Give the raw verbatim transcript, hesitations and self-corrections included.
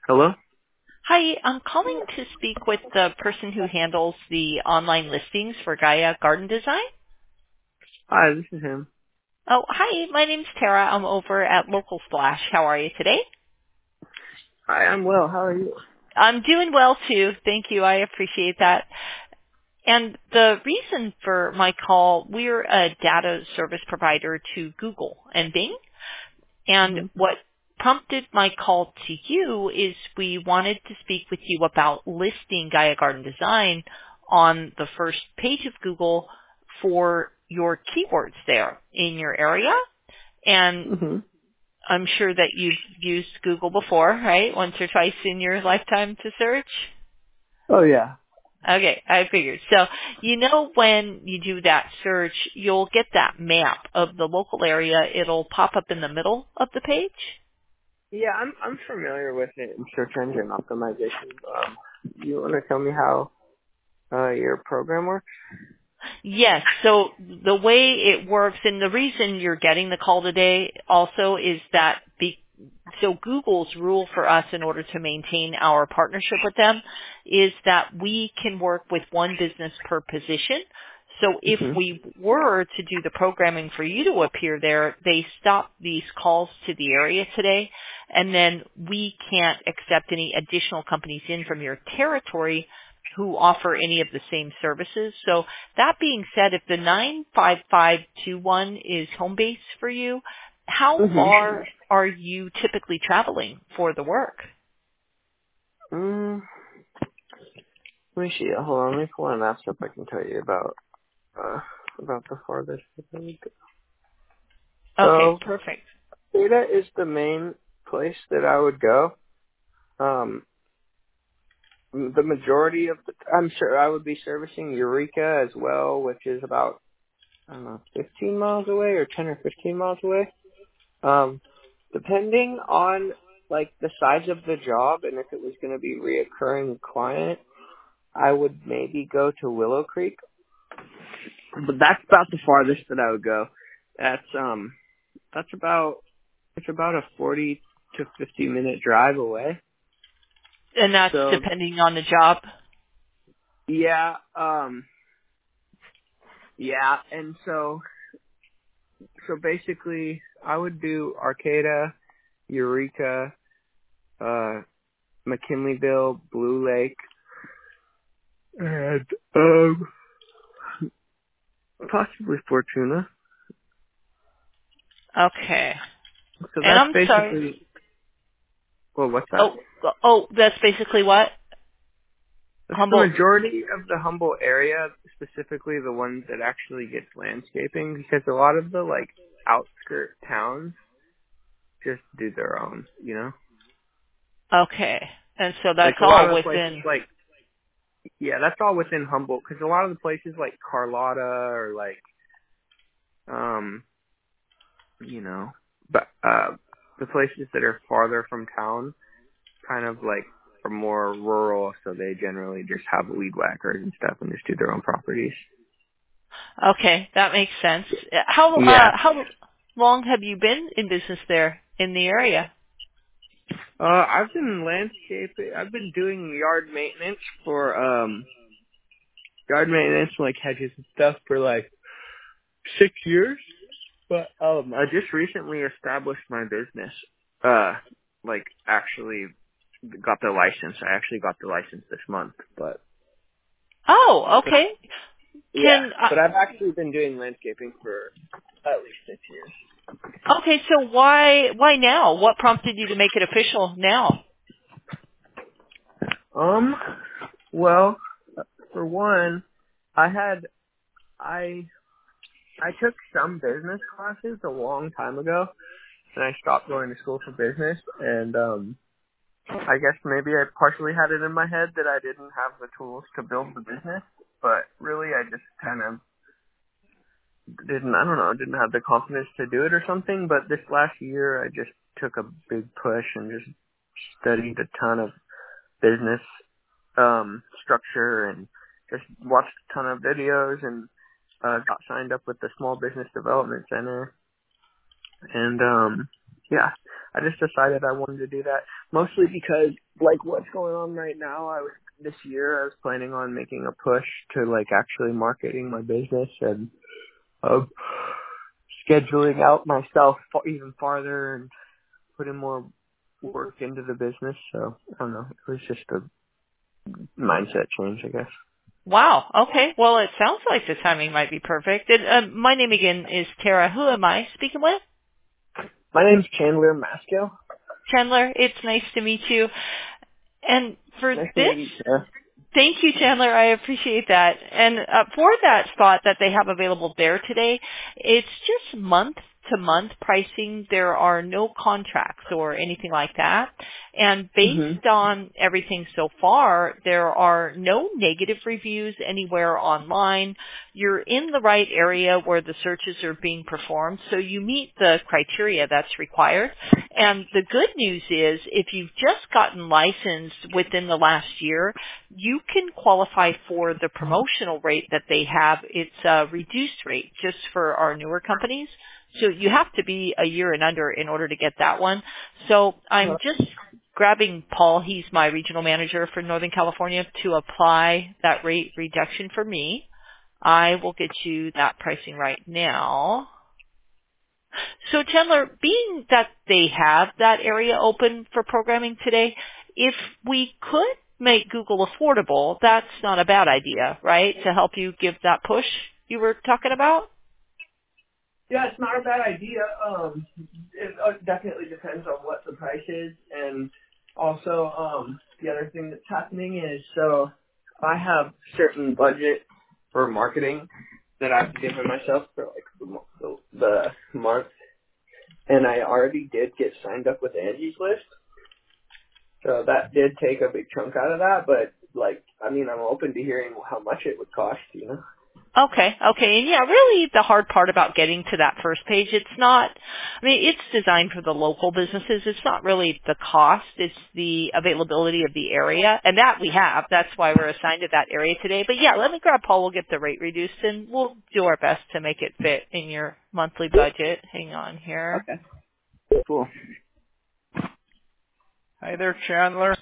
Hello? Hi, I'm calling to speak with the person who handles the online listings for Gaia Garden Design. Hi, this is him. Oh, hi, my name's Tara. I'm over at Local Splash. How are you today? Hi, I'm well. How are you? I'm doing well too. Thank you. I appreciate that. And the reason for my call, we're a data service provider to Google and Bing. And hmm what prompted my call to you is we wanted to speak with you about listing Gaia Garden Design on the first page of Google for your keywords there in your area. And hmm I'm sure that you've used Google before, right? Once or twice in your lifetime to search. Oh, yeah. Okay, I figured. So, you know when you do that search, you'll get that map of the local area. It'll pop up in the middle of the page. Yeah, I'm I'm familiar with it in search engine optimization. Um, you want to tell me how uh, your program works? Yes. So the way it works, and the reason you're getting the call today also is that be, so Google's rule for us in order to maintain our partnership with them is that we can work with one business per position. So if hmm we were to do the programming for you to appear there, they stop these calls to the area today, and then we can't accept any additional companies in from your territory who offer any of the same services. So that being said, if the nine five five two one is home base for you, how hmm far are you typically traveling for the work? Mm, let me see. Hold on. Let me pull an map so I can tell you about uh, about the farthest. that I would go. Okay, So, perfect. Data is the main place that I would go. Um, the majority of the, I'm sure I would be servicing Eureka as well, which is about I don't know, fifteen miles away or ten or fifteen miles away. Um, depending on like the size of the job and if it was going to be reoccurring client, I would maybe go to Willow Creek. But that's about the farthest that I would go. That's um, that's about it's about a forty to fifty minute drive away. And that's So depending on the job. yeah, um, yeah, and so so basically, I would do Arcata, Eureka, uh, McKinleyville, Blue Lake, and um, possibly Fortuna. Okay. So And that's I'm sorry. basically. Well, what's that? Oh, oh, that's basically what? That's the Humboldt. majority of the Humboldt area, specifically the ones that actually gets landscaping, because a lot of the like outskirt towns just do their own. You know, Okay. And so like that's a lot all of the places, within. like yeah, that's all within Humboldt, because a lot of the places like Carlotta or like um, you know, but uh, the places that are farther from town kind of like are more rural, so they generally just have weed whackers and stuff and just do their own properties. Okay, that makes sense. How uh Yeah. how long have you been in business there in the area? Uh, I've been landscaping, I've been doing yard maintenance for, um, yard maintenance, like hedges and stuff for like six years. But, um, I just recently established my business, uh, like actually got the license. I actually got the license this month, but Oh, okay. yeah, Can uh, but I've actually been doing landscaping for at least six years. okay, so why why now? What prompted you to make it official now? Um, well, for one, I had I I took some business classes a long time ago, and I stopped going to school for business. And um, I guess maybe I partially had it in my head that I didn't have the tools to build the business, but really I just kind of didn't. I don't know, didn't have the confidence to do it or something. But this last year, I just took a big push and just studied a ton of business um, structure and just watched a ton of videos and uh, got signed up with the Small Business Development Center. And um, yeah, I just decided I wanted to do that mostly because like what's going on right now, I was this year I was planning on making a push to like actually marketing my business and uh, scheduling out myself fa- even farther and putting more work into the business. So I don't know. It was just a mindset change, I guess. Wow. Okay. Well, it sounds like the timing might be perfect. And, uh, my name again is Tara. Who am I speaking with? My name's Chandler Maskell. Chandler. It's nice to meet you. And for Nice to this, meet you, Tara. thank you, Chandler. I appreciate that. And uh, for that spot that they have available there today, it's just month to month pricing. There are no contracts or anything like that. And Mhm. based on everything so far, there are no negative reviews anywhere online. You're in the right area where the searches are being performed, so you meet the criteria that's required. And the good news is if you've just gotten licensed within the last year, you can qualify for the promotional rate that they have. It's a reduced rate just for our newer companies. So you have to be a year and under in order to get that one. So I'm just grabbing Paul, he's my regional manager for Northern California, to apply that rate reduction for me. I will get you that pricing right now. So Chandler, being that they have that area open for programming today, if we could make Google affordable, that's not a bad idea, right? To help you give that push you were talking about? Yeah, it's not a bad idea. Um, it uh, definitely depends on what the price is, and also um, the other thing that's happening is so I have certain budget for marketing that I've given myself for like the, mo- the the month, and I already did get signed up with Angie's List, so that did take a big chunk out of that. But like, I mean, I'm open to hearing how much it would cost, you know. Okay, okay. And yeah, really the hard part about getting to that first page, it's not, I mean, it's designed for the local businesses. It's not really the cost. It's the availability of the area. And that we have. That's why we're assigned to that area today. But yeah, let me grab Paul. We'll get the rate reduced and we'll do our best to make it fit in your monthly budget. Hang on here. Okay, cool. Hi there, Chandler.